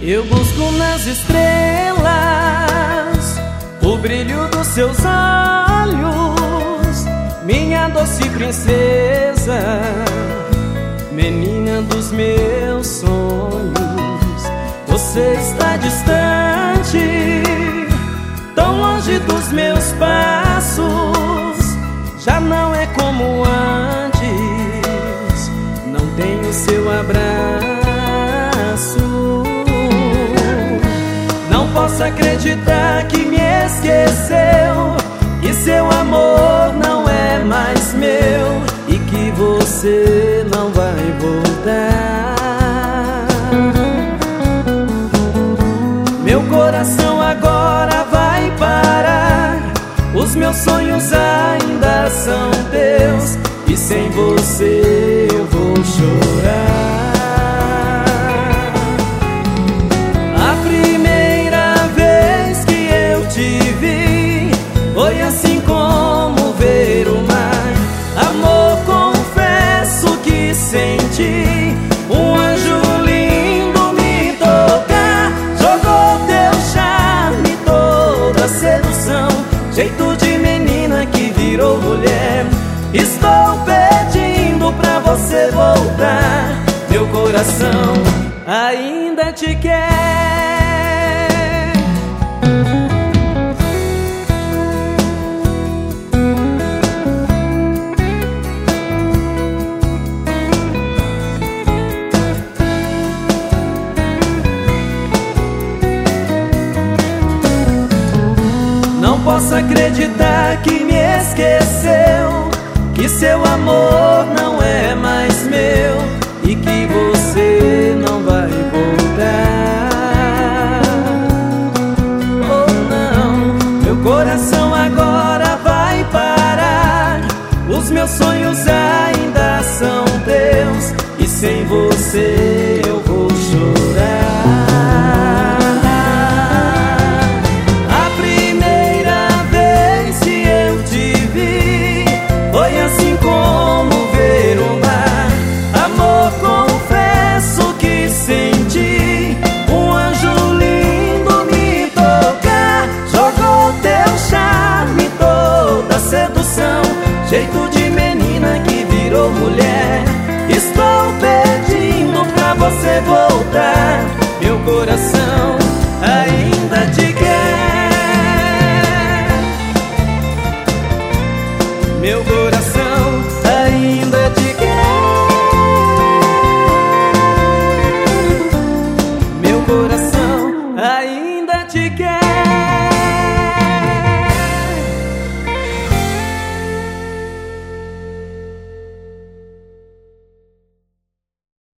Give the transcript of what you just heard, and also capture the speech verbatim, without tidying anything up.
Eu busco nas estrelas o brilho dos seus olhos, minha doce princesa, menina dos meus sonhos. Você está distante, tão longe dos meus passos, já não é como antes, não tenho seu abraço. Não posso acreditar que me esqueceu, que seu amor não é mais meu e que você não vai voltar. Meu coração agora vai parar, os meus sonhos ainda são teus e sem você eu vou chorar. Foi assim como ver o mar. Amor, confesso que senti um anjo lindo me tocar. Jogou teu charme, toda sedução, jeito de menina que virou mulher. Estou pedindo pra você voltar, meu coração ainda te quer. Não posso acreditar que me esqueceu, que seu amor não é mais meu e que você não vai voltar. Oh não, meu coração agora vai parar, os meus sonhos ainda são teus e sem você eu vou chorar. Foi assim como ver o mar. Amor, confesso que senti um anjo lindo me tocar. Jogou teu charme, toda sedução, jeito de menina que virou mulher. Estou pedindo pra você voltar, meu coração ainda te quer. Meu coração ainda te quer. Meu coração ainda te quer.